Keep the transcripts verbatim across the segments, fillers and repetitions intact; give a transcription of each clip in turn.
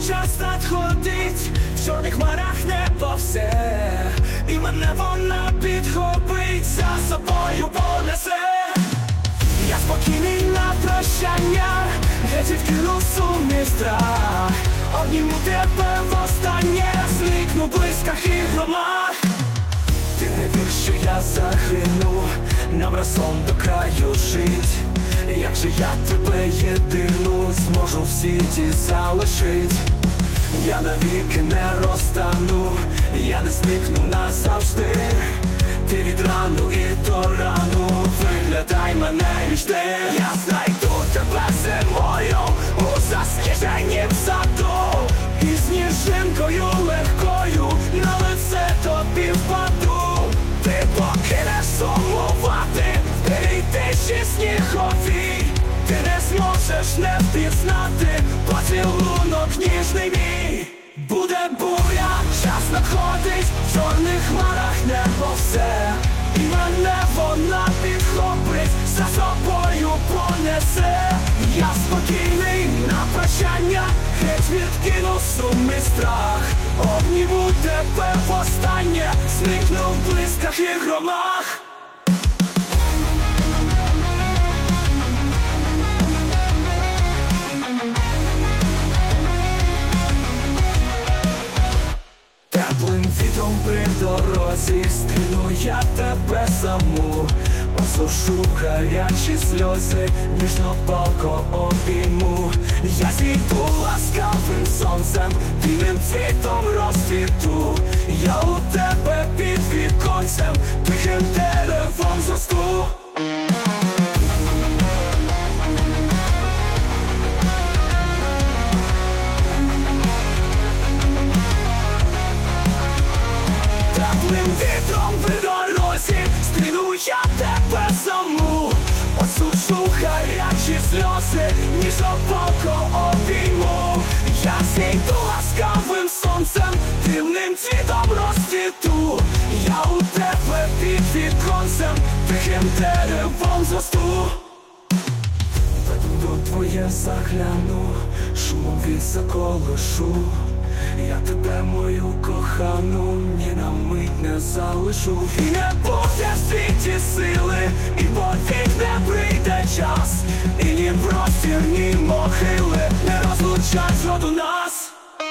час надходить, в чорних хмарах небо все, і мене вона підхопить, за собою понесе. Я спокійний на прощання, геть відкину сум і страх, обніму тебе востаннє, зникну в блисках і громах. Ти не вір, що я загину, нам разом до краю жить. Як же я тебе єдину зможу в світі залишить? Я навіки не розтану, я не зникну назавжди. Ти від рану і до рану, виглядай мене і жди. Я знайду тебе зимою у заскаженні в саду, і сніжинкою легкою на лице тобі впаду. Ти покинеш сумувати, перейдеш снігові. Ти не зможеш не впізнати поцілунок ніжний мій. Буде буря, час надходить, в чорних хмарах небо все, і мене вона підхопить, за собою понесе. Я спокійний на прощання, геть відкину сум і страх, обніму тебе востаннє, зникну в блисках і громах. Теплим вітром при дорозі стріну я тебе саму, посушу гарячі сльози, ніжно палко обійму. Я зійду ласкавим сонцем, білим цвітом розцвіту. Я у тебе під віконцем, тихим деревом зросту. Теплим вітром при дорозі стріну я тебе саму, осушу гарячі сльози, ніжно палко обійму. Я зійду ласкавим сонцем, дивним цвітом розцвіту. Я у тебе під віконцем, тихим деревом зросту. До твоє загляну, шумом від заколишу. Я тебе, мою кохану, ні на мить не залишу. І не буде в світі сили, і повік не прийде час, і ні простір, ні могили не розлучать зроду нас.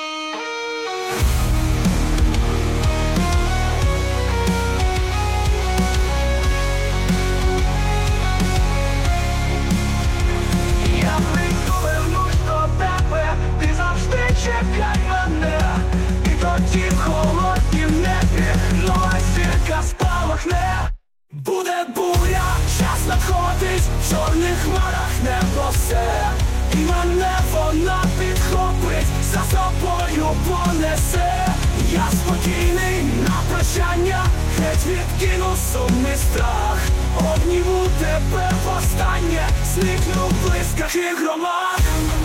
Я прийду, вернусь до тебе, ти завжди чекай мене. І тоді в холоднім небі нова зірка спалахне. Буде буря, час надходить, в чорних хмарах небо все, і мене вона підхопить, за собою понесе. Я спокійний на прощання, геть відкину сум і страх, обніму тебе востаннє, зникну в блисках і громах.